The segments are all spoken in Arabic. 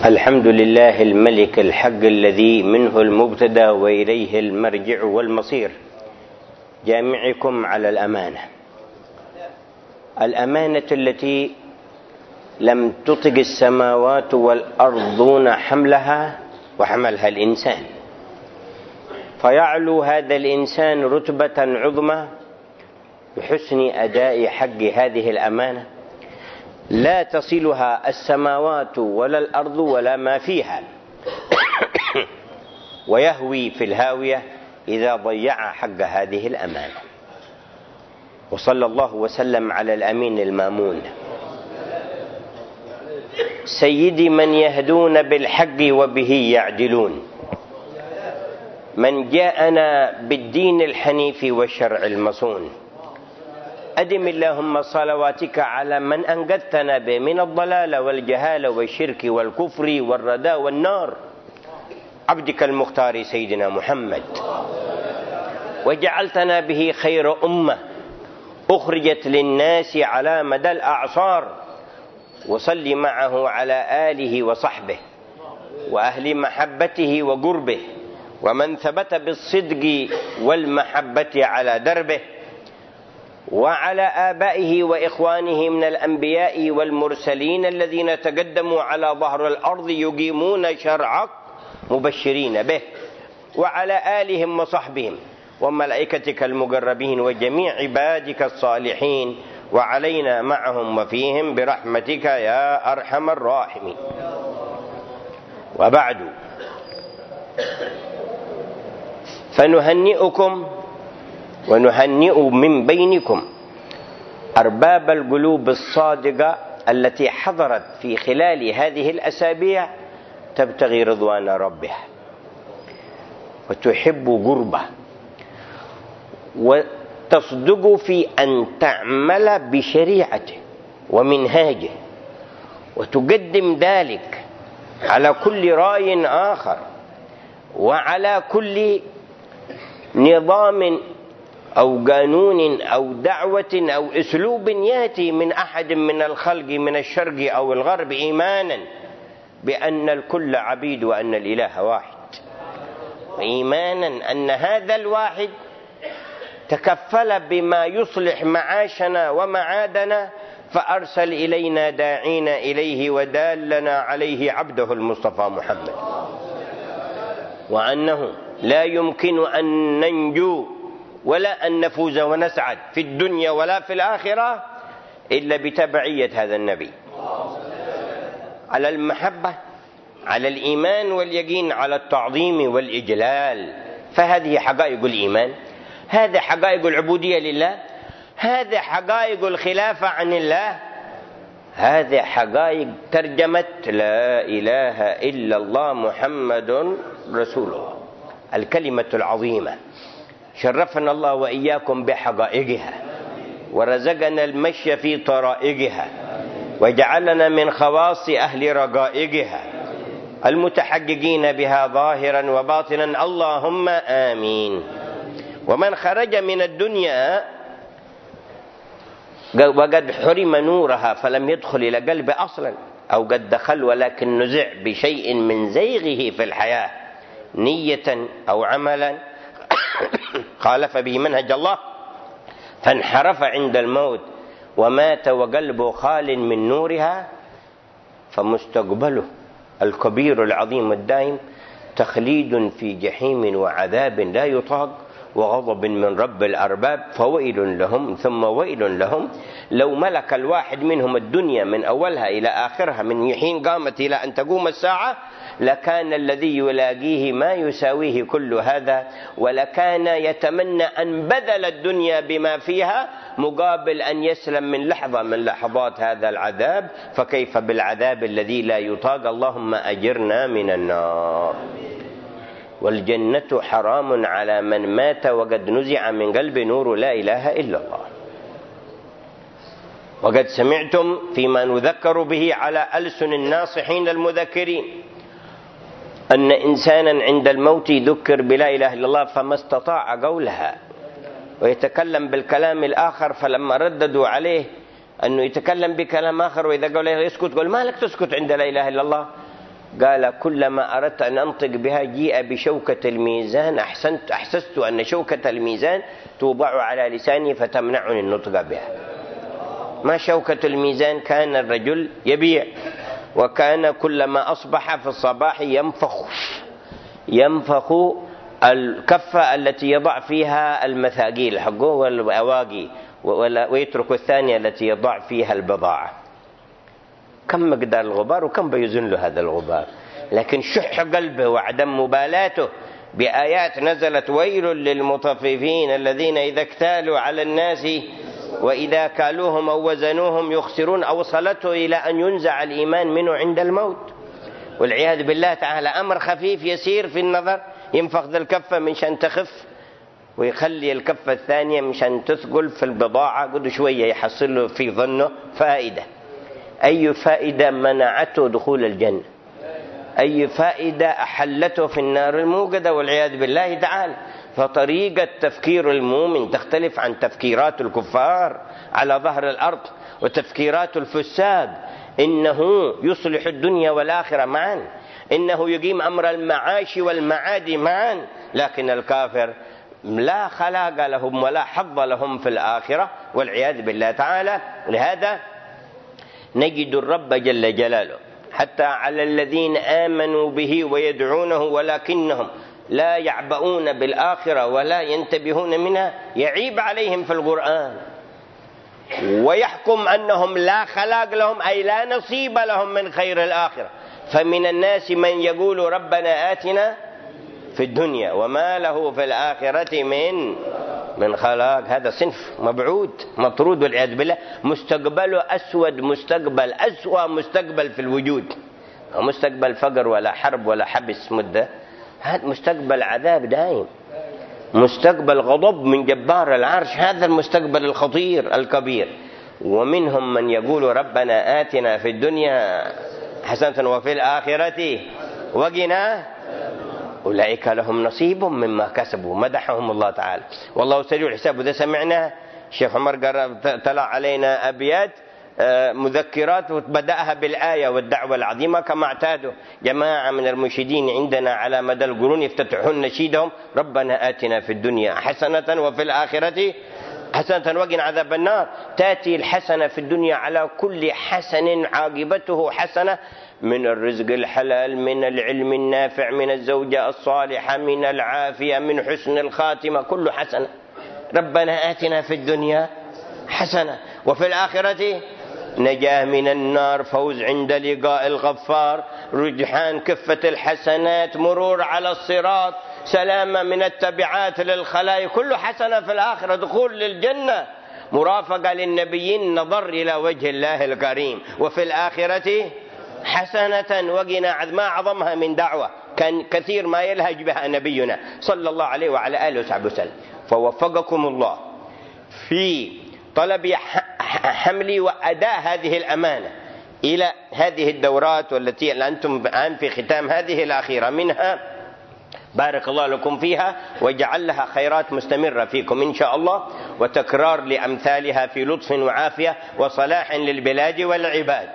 الحمد لله الملك الحق الذي منه المبتدأ وإليه المرجع والمصير، جامعكم على الأمانة التي لم تطق السماوات والأرضون حملها وحملها الإنسان، فيعلو هذا الإنسان رتبة عظمى بحسن أداء حق هذه الأمانة لا تصلها السماوات ولا الأرض ولا ما فيها، ويهوي في الهاوية إذا ضيع حق هذه الأمانة. وصلى الله وسلم على الأمين المامون سيد من يهدون بالحق وبه يعدلون، من جاءنا بالدين الحنيف والشرع المصون. أدم اللهم صلواتك على من أنقذتنا به من الضلال والجهال والشرك والكفر والردى والنار، عبدك المختار سيدنا محمد، وجعلتنا به خير أمة أخرجت للناس على مدى الأعصار. وصل معه على آله وصحبه وأهل محبته وقربه ومن ثبت بالصدق والمحبة على دربه، وعلى آبائه وإخوانه من الأنبياء والمرسلين الذين تقدموا على ظهر الأرض يقيمون شرعك مبشرين به، وعلى آلهم وصحبهم وملائكتك المقربين وجميع عبادك الصالحين، وعلينا معهم وفيهم برحمتك يا أرحم الراحمين. وبعد، فنهنئكم ونهنئ من بينكم أرباب القلوب الصادقة التي حضرت في خلال هذه الأسابيع تبتغي رضوان ربها وتحب قربه وتصدق في أن تعمل بشريعته ومنهاجه، وتقدم ذلك على كل راي آخر وعلى كل نظام أو قانون أو دعوة أو أسلوب يأتي من أحد من الخلق من الشرق أو الغرب، إيمانا بأن الكل عبيد وأن الإله واحد، إيمانا أن هذا الواحد تكفل بما يصلح معاشنا ومعادنا، فأرسل إلينا داعينا إليه ودالنا عليه عبده المصطفى محمد، وأنه لا يمكن أن ننجو ولا أن نفوز ونسعد في الدنيا ولا في الآخرة إلا بتبعية هذا النبي على المحبة، على الإيمان واليقين، على التعظيم والإجلال. فهذه حقائق الإيمان، هذه حقائق العبودية لله، هذه حقائق الخلافة عن الله، هذه حقائق ترجمة لا إله إلا الله محمد رسول الله، الكلمة العظيمة. شرفنا الله وإياكم بحقائقها، ورزقنا المشي في طرائقها، وجعلنا من خواص أهل رقائقها المتحققين بها ظاهرا وباطنا، اللهم آمين. ومن خرج من الدنيا وقد حرم نورها فلم يدخل إلى قلب أصلا، أو قد دخل ولكن نزع بشيء من زيغه في الحياة نية أو عملا خالف به منهج الله فانحرف عند الموت ومات وقلبه خال من نورها، فمستقبله الكبير العظيم الدائم تخليد في جحيم وعذاب لا يطاق وغضب من رب الأرباب، فويل لهم ثم ويل لهم. لو ملك الواحد منهم الدنيا من أولها إلى آخرها من حين قامت إلى أن تقوم الساعة لكان الذي يلاقيه ما يساويه كل هذا، ولكان يتمنى أن بذل الدنيا بما فيها مقابل أن يسلم من لحظة من لحظات هذا العذاب، فكيف بالعذاب الذي لا يطاق؟ اللهم أجرنا من النار. والجنة حرام على من مات وقد نزع من قلب نور لا إله إلا الله. وقد سمعتم فيما نذكر به على ألسن الناصحين المذكرين أن إنسانا عند الموت يذكر بلا إله إلا الله فما استطاع قولها ويتكلم بالكلام الآخر، فلما رددوا عليه أنه يتكلم بكلام آخر وإذا قال له يسكت قال ما لك تسكت عند لا إله إلا الله، قال كلما أردت أن أنطق بها جيء بشوكة الميزان أحسست أن شوكة الميزان توضع على لساني فتمنعني النطق بها. ما شوكة الميزان؟ كان الرجل يبيع، وكان كلما أصبح في الصباح ينفخ الكفة التي يضع فيها المثاقيل حقه والأواقي، ويترك الثانية التي يضع فيها البضاعة. كم مقدار الغبار وكم بيزن له هذا الغبار، لكن شح قلبه وعدم مبالاته بآيات نزلت: ويل للمطففين الذين إذا اكتالوا على الناس وإذا كالوهم أو وزنوهم يخسرون، أوصلته إلى أن ينزع الإيمان منه عند الموت والعياذ بالله تعالى. أمر خفيف يسير في النظر، ينفخ ذا الكفة منشان تخف، ويخلي الكفة الثانية منشان تثقل في البضاعة، قد شوية يحصل له في ظنه فائدة. أي فائدة منعته دخول الجنة؟ أي فائدة أحلته في النار الموقدة والعياذ بالله تعالى؟ فطريقة تفكير المؤمن تختلف عن تفكيرات الكفار على ظهر الأرض وتفكيرات الفساد. إنه يصلح الدنيا والآخرة معا، إنه يقيم أمر المعاش والمعاد معا، لكن الكافر لا خلاق لهم ولا حظ لهم في الآخرة والعياذ بالله تعالى. لهذا نجد الرب جل جلاله حتى على الذين آمنوا به ويدعونه ولكنهم لا يعبؤون بالآخرة ولا ينتبهون منها، يعيب عليهم في القرآن ويحكم أنهم لا خلاق لهم، أي لا نصيب لهم من خير الآخرة. فمن الناس من يقول ربنا آتنا في الدنيا وما له في الآخرة من خلاق. هذا صنف مبعود مطرود والعياذ بالله، مستقبله أسود، مستقبل أسوأ مستقبل في الوجود، مستقبل فقر ولا حرب ولا حبس مدة، هذا مستقبل عذاب دائم، مستقبل غضب من جبار العرش، هذا المستقبل الخطير الكبير. ومنهم من يقول ربنا آتنا في الدنيا حسنة وفي الآخرة وقنا، أولئك لهم نصيب مما كسبوا، مدحهم الله تعالى. والله سريع الحساب. وده سمعنا الشيخ عمر تلا علينا أبيات مذكرات وبدأها بالآية والدعوة العظيمة كما اعتادوا جماعة من المنشدين عندنا على مدى القرون، يفتتحون نشيدهم ربنا آتنا في الدنيا حسنة وفي الآخرة حسنة وقنا عذاب النار. تأتي الحسنة في الدنيا على كل حسن عاقبته حسنة، من الرزق الحلال، من العلم النافع، من الزوجة الصالحة، من العافية، من حسن الخاتمة، كل حسنة. ربنا آتنا في الدنيا حسنة وفي الآخرة نجاة من النار، فوز عند لقاء الغفار، رجحان كفة الحسنات، مرور على الصراط، سلامة من التبعات للخلائق، كل حسنة في الآخرة، دخول للجنة، مرافقة للنبيين، نظر إلى وجه الله الكريم. وفي الآخرة حسنة وقنا، ما عظمها من دعوة كان كثير ما يلهج بها نبينا صلى الله عليه وعلى آله وصحبه وسلم. فوفقكم الله في طلب حمل وأداء هذه الأمانة إلى هذه الدورات والتي أنتم الآن في ختام هذه الأخيرة منها، بارك الله لكم فيها وجعل لها خيرات مستمرة فيكم إن شاء الله، وتكرار لأمثالها في لطف وعافية وصلاح للبلاد والعباد.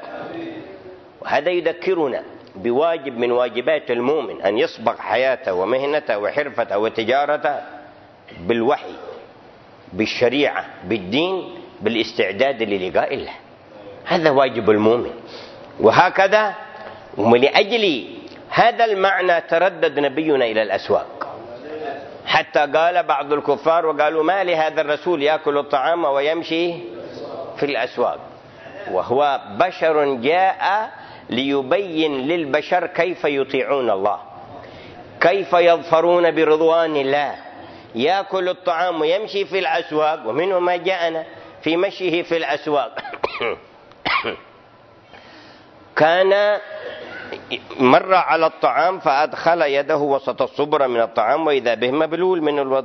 وهذا يذكرنا بواجب من واجبات المؤمن أن يصبغ حياته ومهنته وحرفته وتجارته بالوحي، بالشريعة، بالدين، بالاستعداد للقاء الله. هذا واجب المؤمن. وهكذا ولأجل هذا المعنى تردد نبينا إلى الأسواق، حتى قال بعض الكفار وقالوا ما لهذا الرسول يأكل الطعام ويمشي في الأسواق، وهو بشر جاء ليبين للبشر كيف يطيعون الله، كيف يظفرون برضوان الله، يأكل الطعام ويمشي في الأسواق. ومنه ما جاءنا في مشيه في الأسواق كان مر على الطعام فأدخل يده وسط الصبرة من الطعام وإذا به مبلول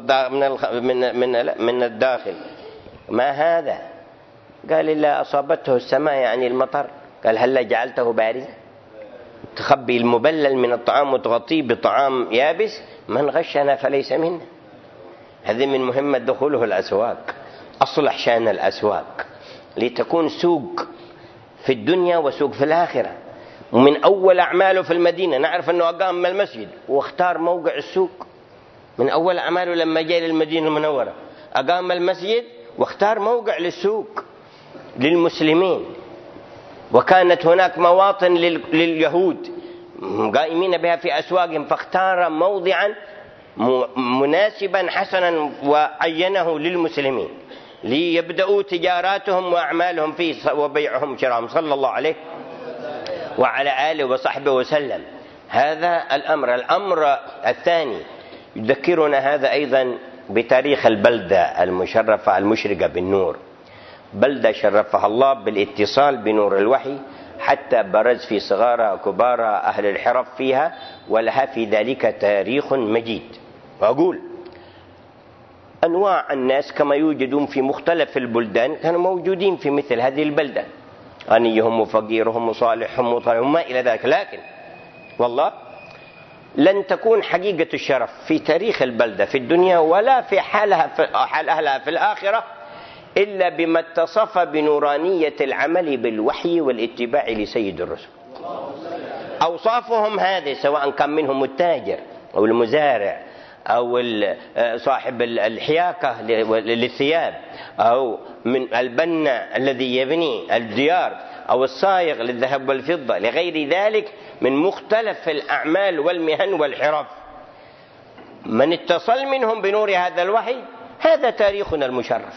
من الداخل. ما هذا؟ قال إلا أصابته السماء يعني المطر. قال هل جعلته بارزا؟ تخبي المبلل من الطعام وتغطيه بطعام يابس؟ من غشنا فليس منا. هذه من مهمة دخوله الأسواق. أصلح شأن الأسواق لتكون سوق في الدنيا وسوق في الآخرة، ومن أول أعماله في المدينة نعرف أنه أقام المسجد واختار موقع السوق. من أول أعماله لما جاء للمدينة المنورة أقام المسجد واختار موقع للسوق للمسلمين، وكانت هناك مواطن لليهود قائمين بها في أسواقهم، فاختار موضعا مناسبا حسنا وعينه للمسلمين ليبدأوا تجاراتهم وأعمالهم فيه وبيعهم شراهم، صلى الله عليه وعلى آله وصحبه وسلم. هذا الأمر الثاني يذكرنا هذا أيضا بتاريخ البلدة المشرفة المشرقة بالنور، بلدة شرفها الله بالاتصال بنور الوحي حتى برز في صغار كبار أهل الحرف فيها، ولها في ذلك تاريخ مجيد. وأقول أنواع الناس كما يوجدون في مختلف البلدان كانوا موجودين في مثل هذه البلدة، غنيهم وفقيرهم وصالحهم وطالحهم ما إلى ذلك، لكن والله لن تكون حقيقة الشرف في تاريخ البلدة في الدنيا ولا في حال أهلها في الآخرة إلا بما اتصف بنورانية العمل بالوحي والاتباع لسيد الرسل. أوصافهم هذه سواء كان منهم التاجر أو المزارع أو صاحب الحياكة للثياب أو من البنا الذي يبني الديار أو الصايغ للذهب والفضة لغير ذلك من مختلف الأعمال والمهن والحرف، من اتصل منهم بنور هذا الوحي هذا تاريخنا المشرف،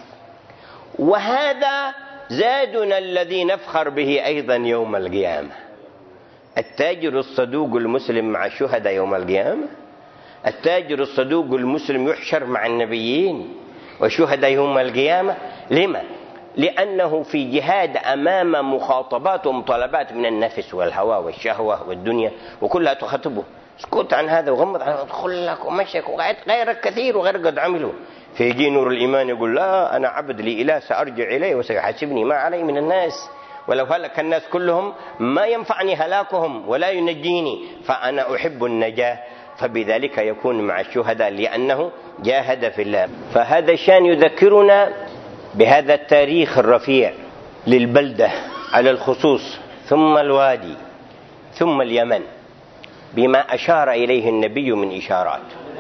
وهذا زادنا الذي نفخر به أيضا يوم القيامة. التاجر الصدوق المسلم مع الشهداء يوم القيامة، التاجر الصدوق المسلم يحشر مع النبيين وشهداء يوم القيامة. لما؟ لأنه في جهاد أمام مخاطبات ومطالبات من النفس والهوى والشهوة والدنيا وكلها تخاطبه، اسكت عن هذا وغمض عن هذا، ادخل لك ومشك وغيرك كثير وغير قد عملوا. فيجي نور الإيمان يقول لا أنا عبد لي إله سأرجع إليه وسيحاسبني ما علي من الناس، ولو هلك الناس كلهم ما ينفعني هلاكهم ولا ينجيني، فأنا أحب النجاة، فبذلك يكون مع الشهداء لأنه جاهد في الله. فهذا الشان يذكرنا بهذا التاريخ الرفيع للبلدة على الخصوص، ثم الوادي، ثم اليمن، بما أشار إليه النبي من إشارات،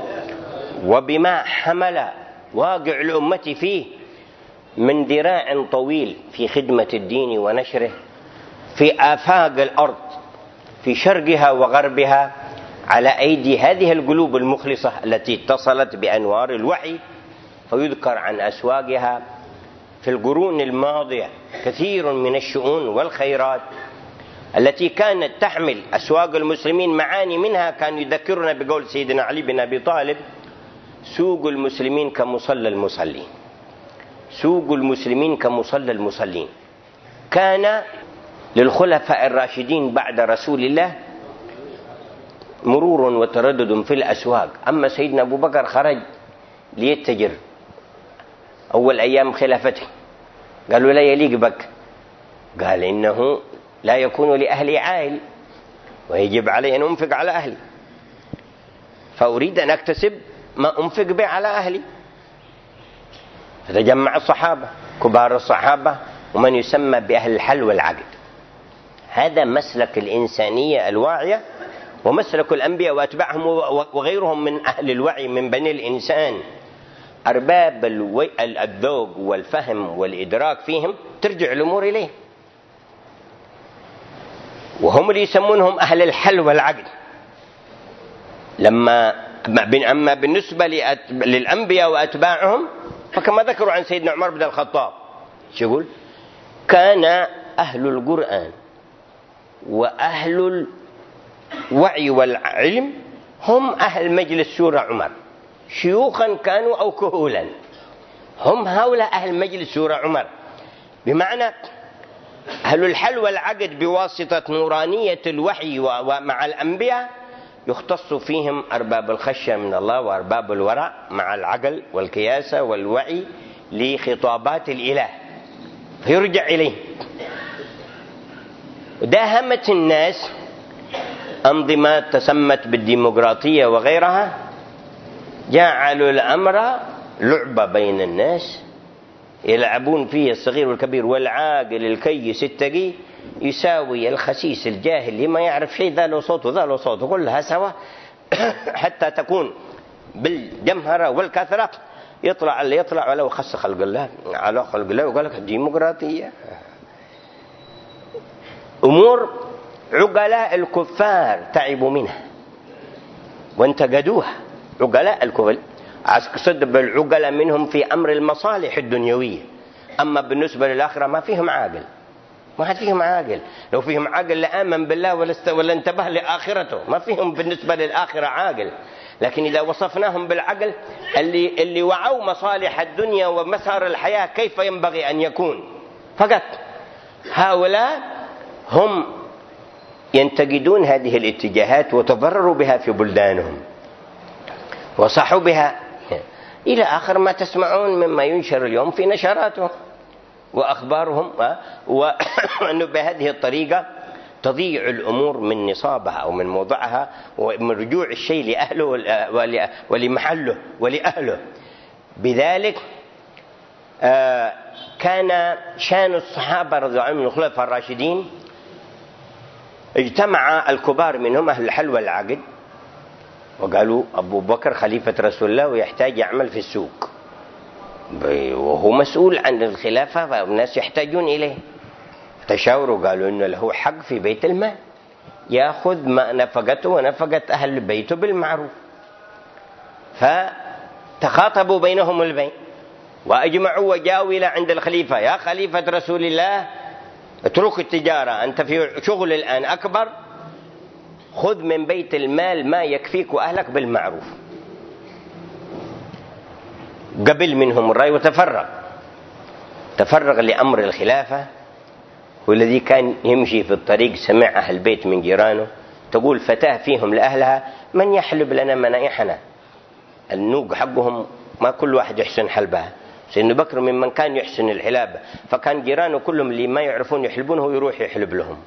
وبما حمل واقع الأمة فيه من ذراع طويل في خدمة الدين ونشره في آفاق الأرض في شرقها وغربها على أيدي هذه القلوب المخلصة التي اتصلت بأنوار الوحي. فيذكر عن أسواقها في القرون الماضية كثير من الشؤون والخيرات التي كانت تحمل أسواق المسلمين معاني منها. كان يذكرنا بقول سيدنا علي بن أبي طالب: سوق المسلمين كمصلى المصلين، سوق المسلمين كمصلى المصلين. كان للخلفاء الراشدين بعد رسول الله مرور وتردد في الأسواق. أما سيدنا أبو بكر خرج ليتجر أول أيام خلافته، قالوا لا يليق بك، قال إنه لا يكون لأهلي عائل ويجب علي أن أنفق على أهلي، فأريد أن أكتسب ما أنفق به على أهلي. فتجمع الصحابة كبار الصحابة ومن يسمى بأهل الحل والعقد. هذا مسلك الإنسانية الواعية ومسلك الأنبياء وأتباعهم وغيرهم من أهل الوعي من بني الإنسان. أرباب الذوق والفهم والإدراك فيهم ترجع الأمور إليه، وهم اللي يسمونهم أهل الحل والعقد. أما بالنسبة للأنبياء وأتباعهم فكما ذكروا عن سيدنا عمر بن الخطاب يقول: كان أهل القرآن وأهل الوعي والعلم هم أهل مجلس شورى عمر، شيوخا كانوا أو كهولا، هم هؤلاء أهل مجلس شورى عمر. بمعنى أهل الحل والعقد بواسطة نورانية الوحي ومع الأنبياء يختص فيهم أرباب الخشية من الله وأرباب الورع مع العقل والكياسة والوعي لخطابات الإله فيرجع إليه. داهمت الناس أنظمات تسمت بالديمقراطية وغيرها، جعلوا الأمر لعبة بين الناس يلعبون فيه الصغير والكبير والعاقل الكيس التقي يساوي الخسيس الجاهل اللي ما يعرف شيء، ذا له صوت وذا له صوت كلها سوا حتى تكون بالجمهرة والكثرة يطلع اللي يطلع ولو خص خلق الله على خلق الله، وقال لك الديمقراطية. أمور عقلاء الكفار تعبوا منها وانتقدوها. عقلاء الكفار أقصد بالعقلاء منهم في أمر المصالح الدنيوية، أما بالنسبة للآخرة ما فيهم عاقل، ما حد فيهم عاقل. لو فيهم عاقل لآمن بالله ولا انتبه لآخرته. ما فيهم بالنسبة للآخرة عاقل. لكن إذا وصفناهم بالعقل اللي وعوا مصالح الدنيا ومسار الحياة كيف ينبغي أن يكون فقط، هؤلاء هم ينتقدون هذه الاتجاهات وتضرروا بها في بلدانهم وصحوا بها إلى آخر ما تسمعون مما ينشر اليوم في نشراتهم وأخبارهم، وأنه بهذه الطريقة تضيع الأمور من نصابها أو من موضعها ومن رجوع الشيء لأهله ولمحله ولأهله. بذلك كان شان الصحابة رضي الله عنهم من الخلفاء الراشدين، اجتمع الكبار منهم أهل الحل والعقد وقالوا أبو بكر خليفة رسول الله ويحتاج يعمل في السوق وهو مسؤول عن الخلافة والناس يحتاجون إليه. تشاوروا قالوا إنه له حق في بيت المال، يأخذ ما نفقته ونفقة أهل بيته بالمعروف. فتخاطبوا بينهم البين وأجمعوا وجاءوا إلى عند الخليفة: يا خليفة رسول الله اترك التجارة، أنت في شغل الآن أكبر، خذ من بيت المال ما يكفيك وأهلك بالمعروف. قبل منهم الرأي وتفرغ لأمر الخلافة. والذي كان يمشي في الطريق سمع أهل بيت من جيرانه تقول فتاة فيهم لأهلها: من يحلب لنا منائحنا؟ النوق حقهم ما كل واحد يحسن حلبها. سيدنا بكر ممن كان يحسن الحلابة، فكان جيرانه كلهم اللي ما يعرفون يحلبونه يروح يحلب لهم.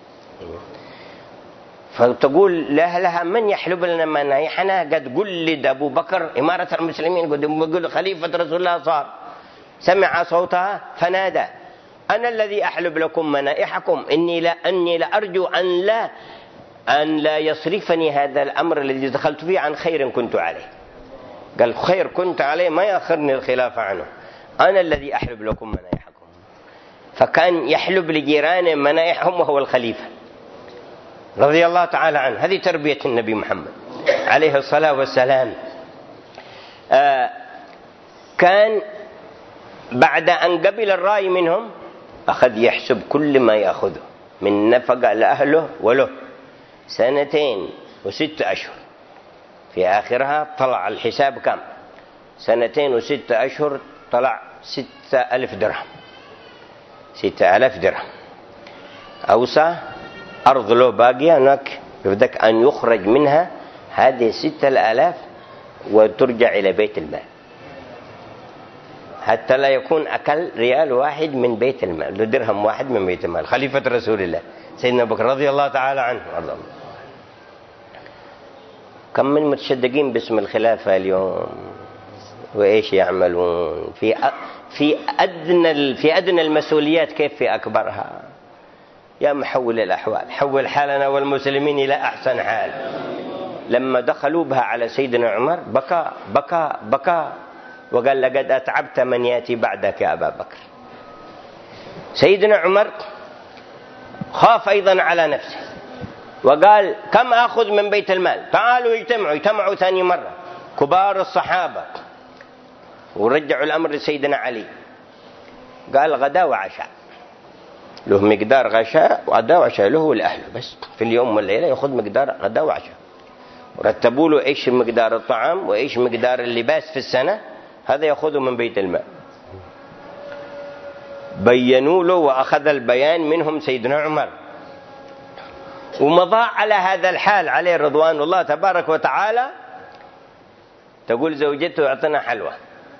فتقول لأهلها: من يحلب لنا منائحنا؟ قد قلد أبو بكر إمارة المسلمين، قد يقول خليفة رسول الله صار، سمع صوتها فنادى: أنا الذي أحلب لكم منائحكم، أني لأرجو أن لا يصرفني هذا الأمر الذي دخلت فيه عن خير كنت عليه. قال: خير كنت عليه ما يأخرني الخلافة عنه، أنا الذي أحلب لكم منائحكم. فكان يحلب لجيرانه منائحهم وهو الخليفة رضي الله تعالى عنه. هذه تربية النبي محمد عليه الصلاة والسلام. كان بعد أن قبل الرأي منهم أخذ يحسب كل ما يأخذه من نفقة لأهله وله 2 و6 أشهر. في آخرها طلع الحساب كم؟ 2 و6 أشهر طلع 6000 درهم. 6000 درهم. أوسع أرض له باقية هناك يبدأ أن يخرج منها هذه 6000 وترجع إلى بيت المال، حتى لا يكون أكل ريال واحد من بيت المال، درهم واحد من بيت المال. خليفة رسول الله سيدنا بكر رضي الله تعالى عنه وارضاه. كم من متشدقين باسم الخلافة اليوم وإيش يعملون في أدنى المسؤوليات كيف في أكبرها. يا محول الأحوال، حول حالنا والمسلمين إلى أحسن حال. لما دخلوا بها على سيدنا عمر بكى بكى بكى وقال: لقد أتعبت من يأتي بعدك يا أبا بكر. سيدنا عمر خاف أيضا على نفسه وقال: كم أخذ من بيت المال؟ تعالوا اجتمعوا ثاني مرة كبار الصحابة ورجعوا الأمر لسيدنا علي. قال: غداء وعشاء، له مقدار غداء وعشاء له والأهل بس في اليوم والليلة، يأخذ مقدار غداء وعشاء. ورتبوا له إيش مقدار الطعام وإيش مقدار اللباس في السنة، هذا يأخذه من بيت المال. بينوا له وأخذ البيان منهم سيدنا عمر، ومضى على هذا الحال عليه رضوان الله تبارك وتعالى. تقول زوجته: اعطنا حلوى.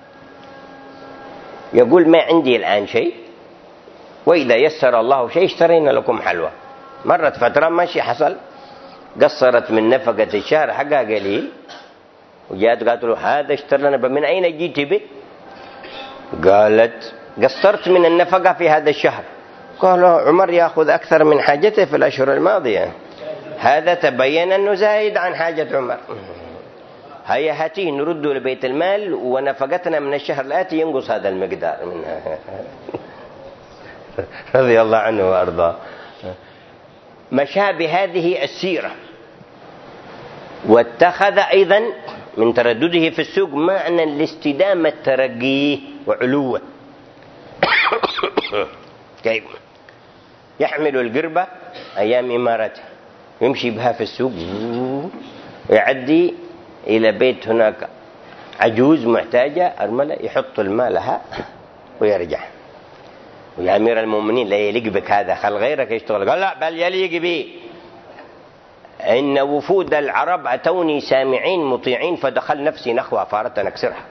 يقول: ما عندي الآن شيء، وإذا يسر الله شيء اشترينا لكم حلوى. مرت فترة ماشي حصل، قصرت من نفقة الشهر حقها قليل، وجاءت قالت له: هذا اشترى لنا، من أين جيت به؟ قالت: قصرت من النفقة في هذا الشهر، قالوا عمر يأخذ أكثر من حاجته في الأشهر الماضية، هذا تبين أنه زايد عن حاجة عمر. هيا هاتيه نرد لبيت المال ونفقتنا من الشهر الآتي ينقص هذا المقدار منها. رضي الله عنه وأرضاه. مشى بهذه السيرة، واتخذ أيضا من تردده في السوق معنى الاستدامة ترقيه وعلوه. كيف يحمل القربة أيام إمارته يمشي بها في السوق ويعدي إلى بيت هناك عجوز محتاجة أرملة، يحط المال لها ويرجع. ويا أمير المؤمنين لا يليق بك هذا، خل غيرك يشتغل. قال لا، بل يليق بي، إن وفود العرب أتوني سامعين مطيعين فدخل نفسي نخوة فارت أن أكسرها.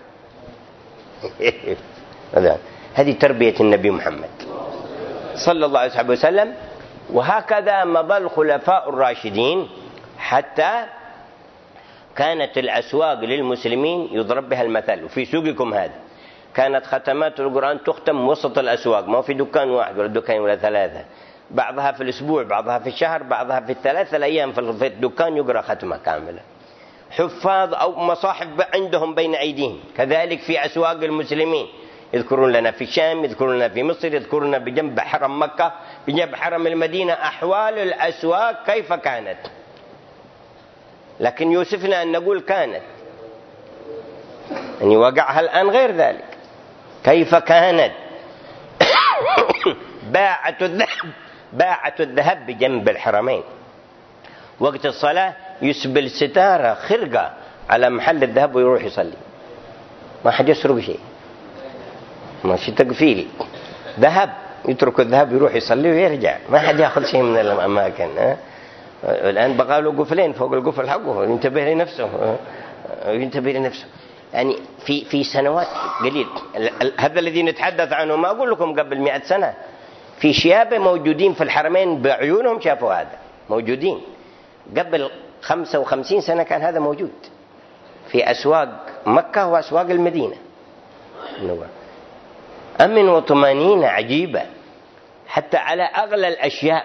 هذه تربية النبي محمد صلى الله عليه وسلم. وهكذا مضى الخلفاء الراشدين حتى كانت الأسواق للمسلمين يضرب بها المثل. وفي سوقكم هذا كانت ختمات القرآن تختم وسط الأسواق، ما في دكان واحد ولا دكان ولا ثلاثة، بعضها في الأسبوع، بعضها في الشهر، بعضها في الثلاثة الأيام في الدكان يقرأ ختمة كاملة. حفاظ أو مصاحف عندهم بين أيديهم، كذلك في أسواق المسلمين يذكرون لنا في الشام، يذكرون لنا في مصر، يذكرون لنا بجنب حرم مكة، بجنب حرم المدينة، أحوال الأسواق كيف كانت. لكن يوسفنا أن نقول كانت، يعني وقعها الآن غير ذلك. كيف كانت؟ باعت الذهب بجنب الحرمين، وقت الصلاة يسبل ستارة خرقة على محل الذهب ويروح يصلي، ما حد يسرق شيء، ماشي تقفيل ذهب، يترك الذهب يروح يصلي ويرجع، ما حد ياخذ شيء من الأماكن. الآن بقى له قفلين فوق القفل حقه، ينتبه لنفسه. يعني في سنوات قليل، هذا الذي نتحدث عنه ما أقول لكم قبل 100 سنة، في شيابة موجودين في الحرمين بعيونهم شافوا هذا، موجودين قبل 55 سنة كان هذا موجود في أسواق مكة وأسواق المدينة. أمن وطمانينة عجيبة حتى على أغلى الأشياء.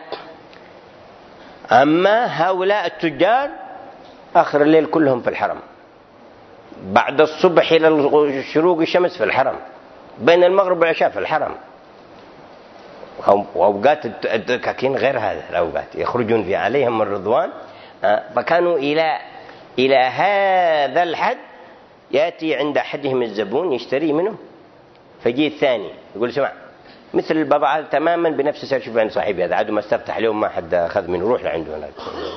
أما هؤلاء التجار آخر الليل كلهم في الحرم، بعد الصبح إلى شروق الشمس في الحرم، بين المغرب والعشاء في الحرم. وأوقات الدكاكين غير هذا الأوقات يخرجون في عليهم الرضوان. فكانوا إلى هذا الحد يأتي عند أحدهم الزبون يشتري منه، فيجي الثاني يقول سمع مثل البضاعة تماما بنفس السعر، شوف عند صاحبي هذا عدو ما استفتح اليوم ما حد أخذ منه، روح لعنده هناك.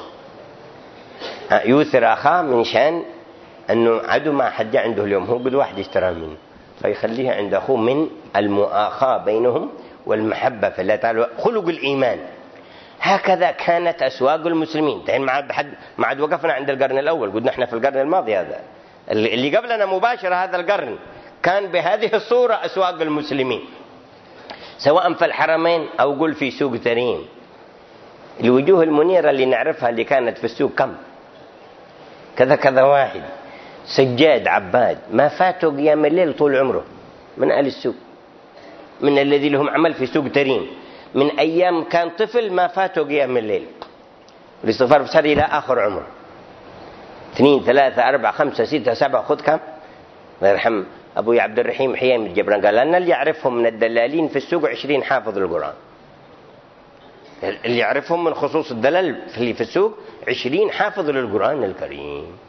يوثر أخاه من شان أنه عدو ما حد عنده اليوم، هو قد واحد اشترى منه، فيخليه عند أخوه من المؤاخاة بينهم والمحبة في الله تعالى، خلق الإيمان. هكذا كانت أسواق المسلمين. ما عاد وقفنا عند القرن الأول، قلنا احنا في القرن الماضي، هذا اللي قبلنا مباشرة هذا القرن كان بهذه الصورة أسواق المسلمين، سواء في الحرمين أو قل في سوق تريم. الوجوه المنيرة اللي نعرفها اللي كانت في السوق كم؟ كذا واحد سجاد عباد ما فاتوا قيام الليل طول عمره من أهل السوق، من الذي لهم عمل في سوق تريم من أيام كان طفل ما فاتوا قيام الليل، الاستغفار بصار إلى آخر عمره، 2 3 4 5 6 7 خذ كم؟ الله يرحم أبوي عبد الرحيم حيام الجبران قال أن اللي يعرفهم من الدلالين في السوق 20 حافظ القرآن، اللي يعرفهم من خصوص الدلال اللي في السوق 20 حافظ للقرآن الكريم.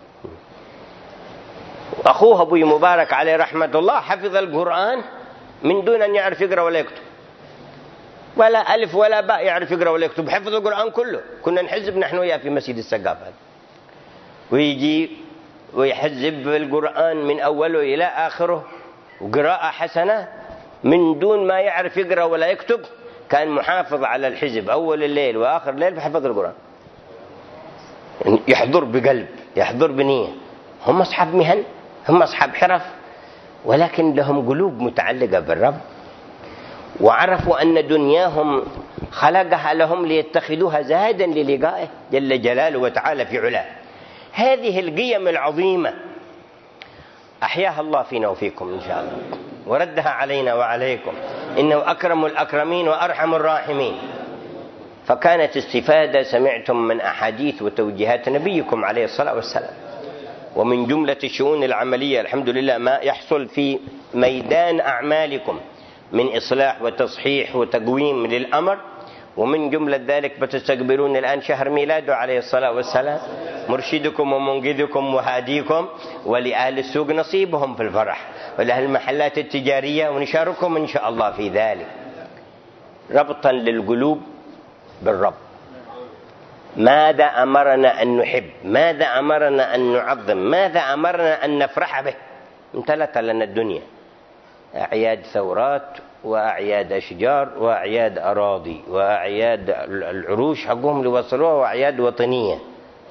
أخوه أبوي مبارك عليه رحمة الله حفظ القرآن من دون أن يعرف يقرأ ولا يكتب، ولا ألف ولا باء يعرف يقرأ ولا يكتب، حفظ القرآن كله. كنا نحزب نحن وياه في مسجد السقافة، ويجي ويحزب القرآن من أوله إلى آخره وقراءة حسنة من دون ما يعرف يقرأ ولا يكتب. كان محافظ على الحزب أول الليل وآخر الليل فحفظ القرآن، يعني يحضر بقلب، يحضر بنية. هم أصحاب مهن، هم أصحاب حرف، ولكن لهم قلوب متعلقة بالرب، وعرفوا أن دنياهم خلقها لهم ليتخذوها زادا للقائه جل جلاله وتعالى في علاه. هذه القيم العظيمة أحياها الله فينا وفيكم إن شاء الله، وردها علينا وعليكم. إنه أكرم الأكرمين وأرحم الراحمين. فكانت استفادة سمعتم من أحاديث وتوجيهات نبيكم عليه الصلاة والسلام. ومن جملة الشؤون العملية الحمد لله ما يحصل في ميدان أعمالكم من إصلاح وتصحيح وتقويم للأمر. ومن جملة ذلك بتستقبلون الآن شهر ميلاده عليه الصلاة والسلام، مرشدكم ومنقذكم وهاديكم، ولأهل السوق نصيبهم في الفرح، ولأهل المحلات التجارية، ونشارككم إن شاء الله في ذلك. ربطا للقلوب بالرب، ماذا أمرنا أن نحب، ماذا أمرنا أن نعظم، ماذا أمرنا أن نفرح به. امتلت لنا الدنيا أعياد ثورات وأعياد أشجار وأعياد أراضي وأعياد العروش حقهم اللي وصلوها وأعياد وطنية.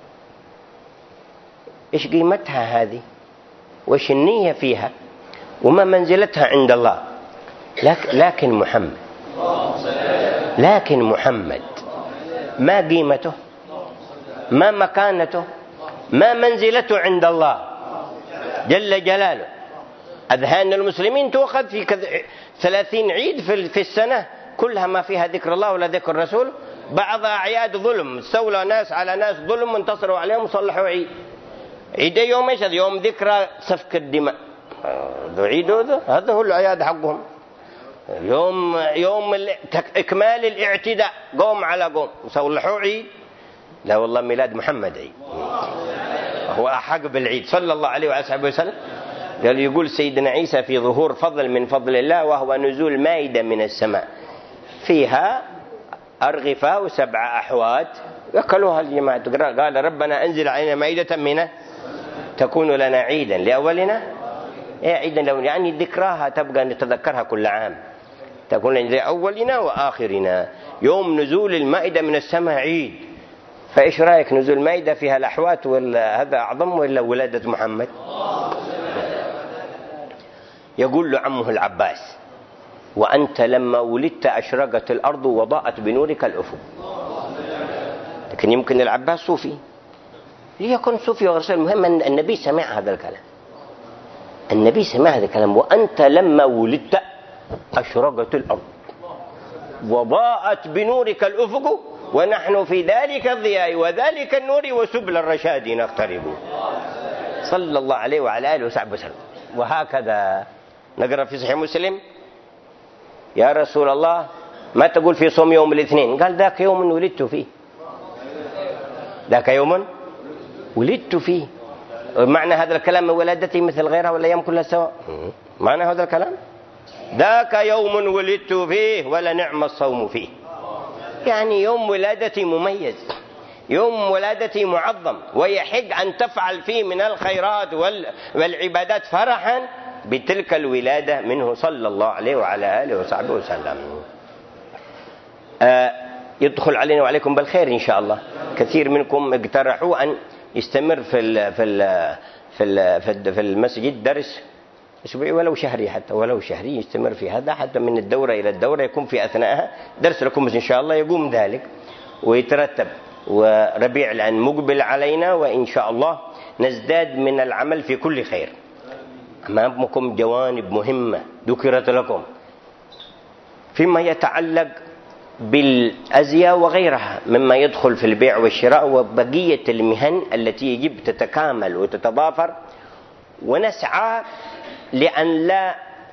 إيش قيمتها هذه؟ وإيش النية فيها؟ وما منزلتها عند الله؟ لكن محمد ما قيمته، ما مكانته، ما منزلته عند الله جل جلاله. أذهان المسلمين تؤخذ في 30 عيد في السنة كلها ما فيها ذكر الله ولا ذكر الرسول. بعض أعياد ظلم، استولى ناس على ناس ظلم وانتصروا عليهم وصلحوا عيد. عيد يوم ايش؟ يوم ذكرى سفك الدماء، عيد هذا هو الأعياد حقهم. يوم إكمال الاعتداء، قوم على قوم وصلحوا عيد. لا والله، ميلاد محمد عيد، هو أحق بالعيد صلى الله عليه وآله وسلم. قال يقول سيدنا عيسى في ظهور فضل من فضل الله، وهو نزول مائدة من السماء فيها أرغفة و7 أحوات يأكلوها الجماعة. قال ربنا أنزل علينا مائدة منه تكون لنا عيدا لأولنا. عيدا لأولنا يعني ذكراها تبقى نتذكرها كل عام، تكون لأولنا وآخرنا. يوم نزول المائدة من السماء عيد. فإيش رأيك نزول مائدة فيها الأحوات ولا هذا أعظم ولا ولادة محمد؟ يقول له عمه العباس: وأنت لما ولدت أشرقت الأرض وضاءت بنورك الأفق. لكن يمكن العباس صوفي، ليكن صوفي ورسول. المهم أن النبي سمع هذا الكلام، النبي سمع هذا الكلام: وأنت لما ولدت أشرقت الأرض وضاءت بنورك الأفق ونحن في ذلك الضياء وذلك النور وسبل الرشاد نقترب. صلى الله عليه وعلى آله وصحبه وسلم. وهكذا نقرأ في صحيح مسلم: يا رسول الله ما تقول في صوم يوم الاثنين؟ قال: ذاك يوم ولدت فيه، ذاك يوم ولدت فيه. معنى هذا الكلام ولادتي مثل غيرها ولا يوم كلها سواء؟ معنى هذا الكلام ذاك يوم ولدت فيه ولنعم الصوم فيه. يعني يوم ولادتي مميز، يوم ولادتي معظم، ويحق أن تفعل فيه من الخيرات والعبادات فرحا بتلك الولادة منه صلى الله عليه وعلى آله وصحبه وسلم. يدخل علينا وعليكم بالخير إن شاء الله. كثير منكم اقترحوا أن يستمر في المسجد درس أسبوعي ولو شهري، حتى ولو شهري يستمر في هذا، حتى من الدورة إلى الدورة يكون في أثناءها درس لكم إن شاء الله. يقوم ذلك ويترتب. وربيع الآن مقبل علينا، وإن شاء الله نزداد من العمل في كل خير. أمامكم جوانب مهمة ذكرت لكم فيما يتعلق بالأزياء وغيرها مما يدخل في البيع والشراء وبقية المهن التي يجب تتكامل وتتضافر. ونسعى لأن لا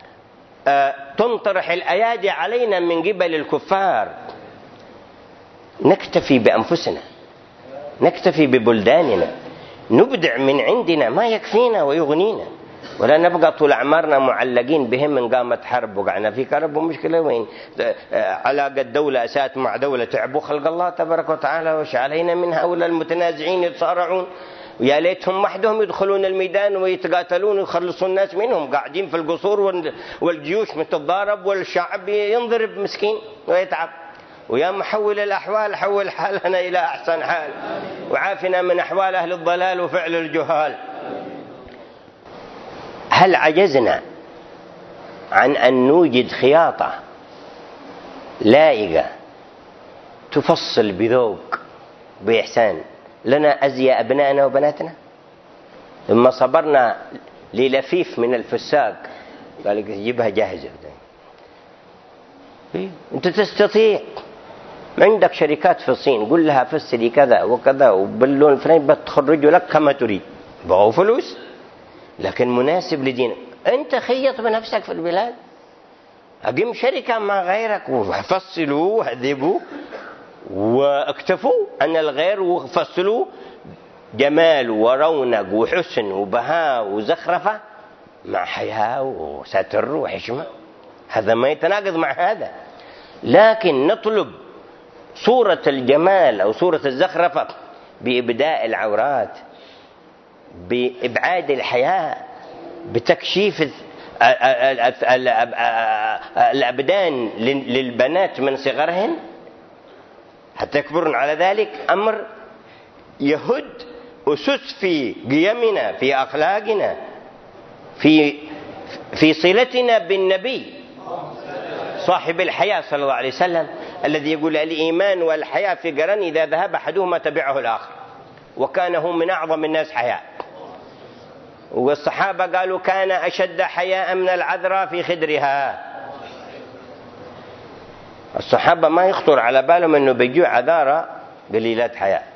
تنطرح الأيادي علينا من قبل الكفار. نكتفي بأنفسنا، نكتفي ببلداننا، نبدع من عندنا ما يكفينا ويغنينا، ولا نبقى طول أعمارنا معلقين بهم من قامت حرب وقعنا في كرب ومشكلة. وين علاقة دولة أسات مع دولة تعبوا خلق الله تبارك وتعالى، وش علينا من هؤلاء المتنازعين يتصارعون؟ ويا ليتهم وحدهم يدخلون الميدان ويتقاتلون ويخلصوا الناس منهم، قاعدين في القصور والجيوش متضارب والشعب ينضرب مسكين ويتعب. ويا محول الأحوال حول حالنا إلى أحسن حال، وعافنا من أحوال أهل الضلال وفعل الجهال. هل عجزنا عن أن نوجد خياطة لائقة تفصل بذوق بإحسان لنا أزياء أبنائنا وبناتنا؟ ثم صبرنا للفيف من الفساق قال جيبها جاهزة، أنت تستطيع. عندك شركات في الصين قل لها فسري كذا وكذا وباللون الفلاني بتخرجوا لك كما تريد، بغوا فلوس لكن مناسب لدينك. أنت خيط بنفسك في البلاد، أقيم شركة مع غيرك وفصلوا وهذبوا واكتفوا عن الغير وفصلوا جمال ورونق وحسن وبهاء وزخرفة مع حياة وستر وحشمة. هذا ما يتناقض مع هذا. لكن نطلب صورة الجمال أو صورة الزخرفة بإبداء العورات، بإبعاد الحياء، بتكشيف الأبدان للبنات من صغرهن حتى يكبرن على ذلك، أمر يهد أسس في قيمنا، في أخلاقنا، في صلتنا بالنبي صاحب الحياة صلى الله عليه وسلم، الذي يقول الإيمان والحياة في قرن إذا ذهب أحدهما تبعه الآخر، وكان هو من أعظم الناس حياء. والصحابة قالوا كان أشد حياء من العذراء في خدرها. الصحابة ما يخطر على بالهم أنه بيجوا عذارى قليلات حياء،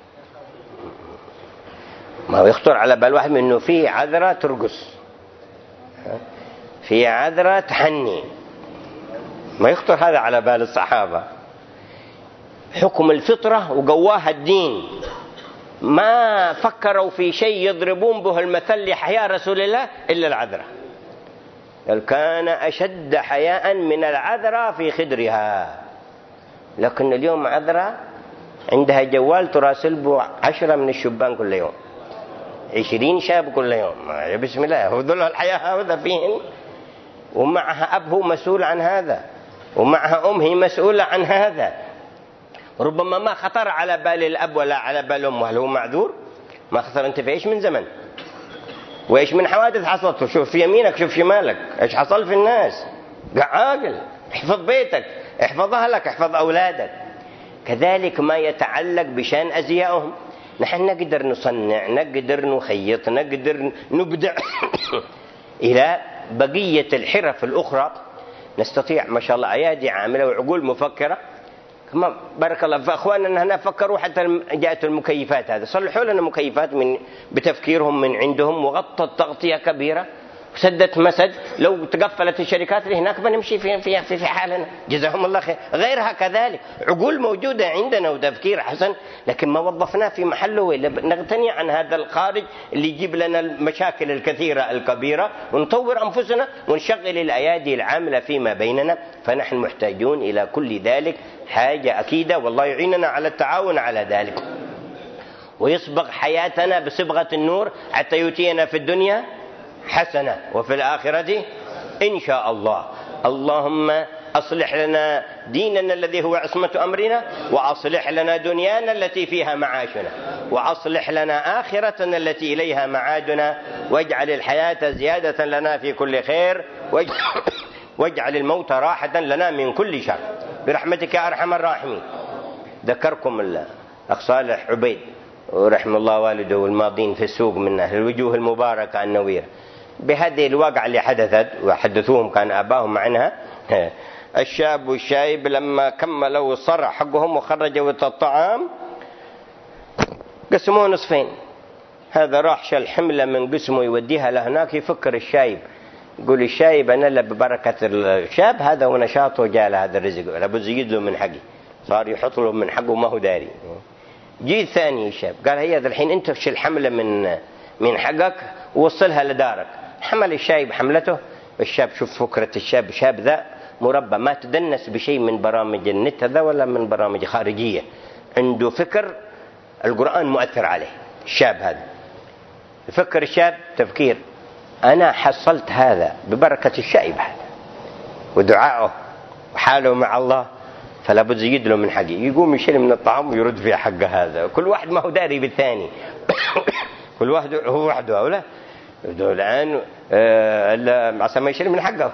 ما يخطر على بال واحد أنه في عذراء ترقص، في عذراء تحني، ما يخطر هذا على بال الصحابة. حكم الفطرة وقواها الدين، ما فكروا في شيء يضربون به المثل لحياء رسول الله إلا العذراء. قال كان أشد حياء من العذراء في خدرها. لكن اليوم عذراء عندها جوال تراسل به 10 من الشبان كل يوم، 20 شاب كل يوم، بسم الله، هو ذل الحياة هذا فيهن، ومعها أب هو مسؤول عن هذا، ومعها أم هي مسؤولة عن هذا. ربما ما خطر على بال الأب ولا على بال أمه، هل هو معذور؟ ما خطر. أنت في إيش من زمن وإيش من حوادث حصلت، شوف في يمينك شوف شمالك إيش حصل في الناس. عاقل، احفظ بيتك، احفظ أهلك، احفظ أولادك. كذلك ما يتعلق بشان أزيائهم، نحن نقدر نصنع، نقدر نخيط، نقدر نبدع إلى بقية الحرف الأخرى. نستطيع ما شاء الله أيادي عاملة وعقول مفكرة. كما بارك الله في أخواننا هنا فكروا حتى جاءت المكيفات، هذا صلحوا لنا مكيفات بتفكيرهم من عندهم، وغطت تغطية كبيرة وسدت مسد. لو تقفلت الشركات اللي هناك بنمشي في حالنا، جزاهم الله خير. غيرها كذلك عقول موجودة عندنا وتفكير حسن، لكن ما وظفناه في محله. نغتني عن هذا الخارج اللي يجيب لنا المشاكل الكثيرة الكبيرة، ونطور أنفسنا ونشغل الأيادي العاملة فيما بيننا. فنحن محتاجون إلى كل ذلك، حاجة أكيدة، والله يعيننا على التعاون على ذلك، ويصبغ حياتنا بصبغة النور حتى يؤتينا في الدنيا حسنة وفي الآخرة إن شاء الله. اللهم أصلح لنا ديننا الذي هو عصمة أمرنا، وأصلح لنا دنيانا التي فيها معاشنا، وأصلح لنا آخرتنا التي إليها معادنا، واجعل الحياة زيادة لنا في كل خير، واجعل الموت راحة لنا من كل شر برحمتك يا أرحم الراحمين. ذكركم الأخ صالح عبيد ورحم الله والده والماضين في السوق من أهل الوجوه المباركة النويرة بهذه الواقعة اللي حدثت، وحدثوهم كان آباهم عنها. الشاب والشايب لما كملوا الصرع حقهم وخرجوا الطعام قسموه نصفين. هذا راح شال حملة من قسمه يوديها لهناك، يفكر الشايب يقول الشايب أنا لا ببركة الشاب هذا ونشاطه جاء له هذا الرزق، لابد يزيد له من حقي، صار يحط له من حقه ما هو داري. جي الثاني الشاب قال هيا الحين أنت شيل حملة من حقك ووصلها لدارك. حمل الشايب حملته. الشاب شوف فكرة الشاب، شاب ذا مربى ما تدنس بشيء من برامج النت هذا ولا من برامج خارجية، عنده فكر القرآن مؤثر عليه. الشاب هذا يفكر الشاب تفكير أنا حصلت هذا ببركة الشايب هذا ودعائه وحاله مع الله، فلا بد يزيد له من حقه. يقوم يشيل من الطعام ويرد فيه حق هذا. كل واحد ما هو داري بالثاني كل واحد هو وحده أو لا الآن عشان ما يشيل من حقه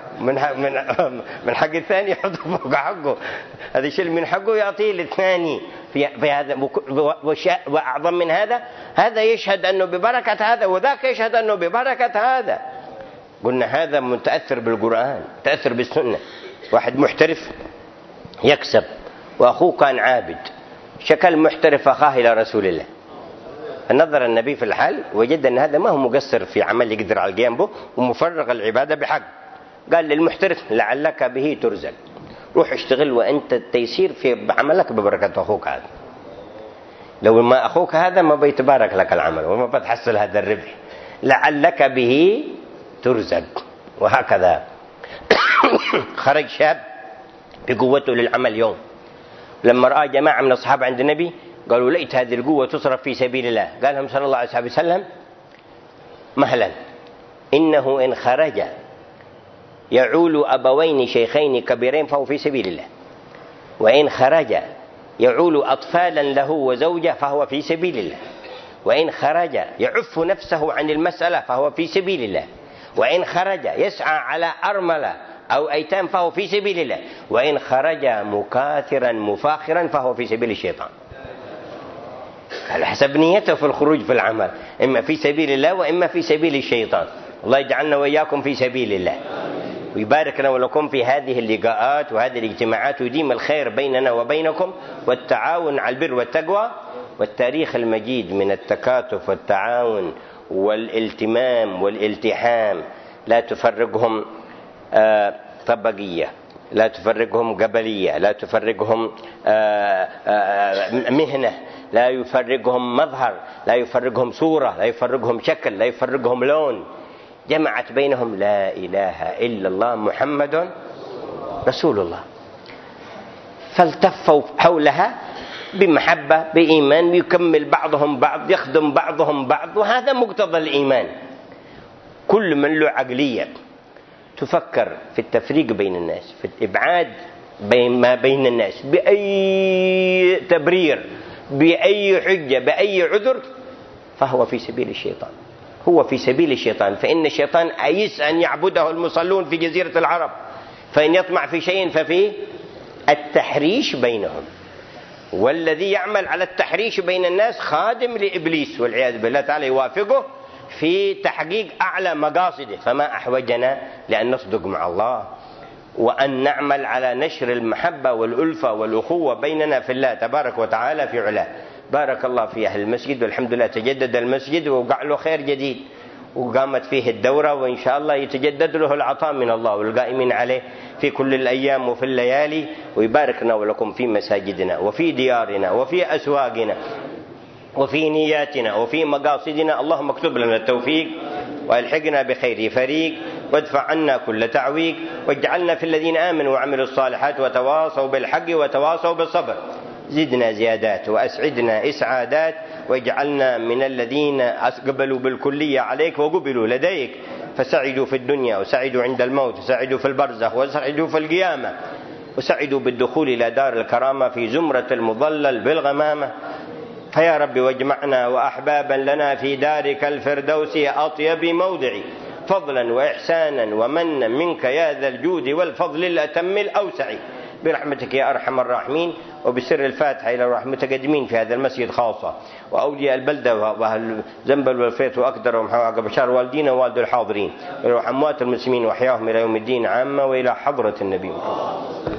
من حق الثاني يحطه فوق حقه، هذا يشيل من حقه يعطيه للثاني في هذا. وأعظم من هذا يشهد أنه ببركة هذا، وذاك يشهد أنه ببركة هذا. قلنا هذا متأثر بالقرآن، تأثر بالسنة. واحد محترف يكسب، وأخوه كان عابد، شكل محترف أخاه إلى رسول الله، فنظر النبي في الحال وجد أن هذا ما هو مقصر في عمل يقدر على القيام به ومفرغ العبادة بحق. قال للمحترف لعلك به ترزق، روح اشتغل وأنت التيسير في عملك ببركة أخوك هذا، لو ما أخوك هذا ما بيتبارك لك العمل وما بتحصل هذا الربح، لعلك به ترزق. وهكذا خرج شاب بقوته للعمل يوم، لما رأى جماعة من الصحابة عند النبي قالوا ليت هذه القوة تصرف في سبيل الله، قال لهم صلى الله عليه وسلم مهلا، إنه إن خرج يعول أبوين شيخين كبيرين فهو في سبيل الله، وإن خرج يعول أطفالا له وزوجة فهو في سبيل الله، وإن خرج يعف نفسه عن المسألة فهو في سبيل الله، وإن خرج يسعى على أرملة أو أيتام فهو في سبيل الله، وإن خرج مكاثرا مفاخرا فهو في سبيل الشيطان. على حسب نيته في الخروج في العمل، إما في سبيل الله وإما في سبيل الشيطان. الله يجعلنا وإياكم في سبيل الله، ويبارك لنا ولكم في هذه اللقاءات وهذه الاجتماعات، ويديم الخير بيننا وبينكم والتعاون على البر والتقوى، والتاريخ المجيد من التكاتف والتعاون والالتمام والالتحام، لا تفرقهم طبقية، لا تفرقهم قبلية، لا تفرقهم مهنة، لا يفرقهم مظهر، لا يفرقهم صورة، لا يفرقهم شكل، لا يفرقهم لون، جمعت بينهم لا إله إلا الله محمد رسول الله، فالتفوا حولها بمحبة بإيمان، يكمل بعضهم بعض، يخدم بعضهم بعض، وهذا مقتضى الإيمان. كل من له عقلية تفكر في التفريق بين الناس، في الإبعاد ما بين الناس بأي تبرير، بأي حجة، بأي عذر، فهو في سبيل الشيطان، هو في سبيل الشيطان. فإن الشيطان أيس أن يعبده المصلون في جزيرة العرب، فإن يطمع في شيء ففيه التحريش بينهم، والذي يعمل على التحريش بين الناس خادم لإبليس والعياذ بالله تعالى، يوافقه في تحقيق أعلى مقاصده. فما أحوجنا لأن نصدق مع الله وأن نعمل على نشر المحبة والألفة والأخوة بيننا في الله تبارك وتعالى في علاه. بارك الله في أهل المسجد، والحمد لله تجدد المسجد ووقع له خير جديد، وقامت فيه الدورة، وإن شاء الله يتجدد له العطاء من الله والقائمين عليه في كل الأيام وفي الليالي، ويباركنا ولكم في مساجدنا وفي ديارنا وفي أسواقنا وفي نياتنا وفي مقاصدنا. اللهم اكتب لنا التوفيق والحقنا بخير فريق، وادفع عنا كل تعويق، واجعلنا في الذين آمنوا وعملوا الصالحات وتواصوا بالحق وتواصوا بالصبر. زدنا زيادات وأسعدنا إسعادات، واجعلنا من الذين أقبلوا بالكلية عليك وقبلوا لديك، فسعدوا في الدنيا وسعدوا عند الموت، وسعدوا في البرزخ وسعدوا في القيامة، وسعدوا بالدخول إلى دار الكرامة في زمرة المضلل بالغمامة. فيا رب واجمعنا وأحبابا لنا في دارك الفردوس أطيب موضع، فضلا وإحسانا ومنا منك يا ذا الجود والفضل الأتم الأوسع، برحمتك يا أرحم الراحمين. وبسر الفاتحة إلى روح المتقدمين في هذا المسجد خاصة، وأولياء البلدة وأهل زنبل والفيت وأقدر ومحاوعة بشار والدينا ووالد الحاضرين، وروح أموات المسلمين وأحياهم إلى يوم الدين عامة، وإلى حضرة النبي محمد.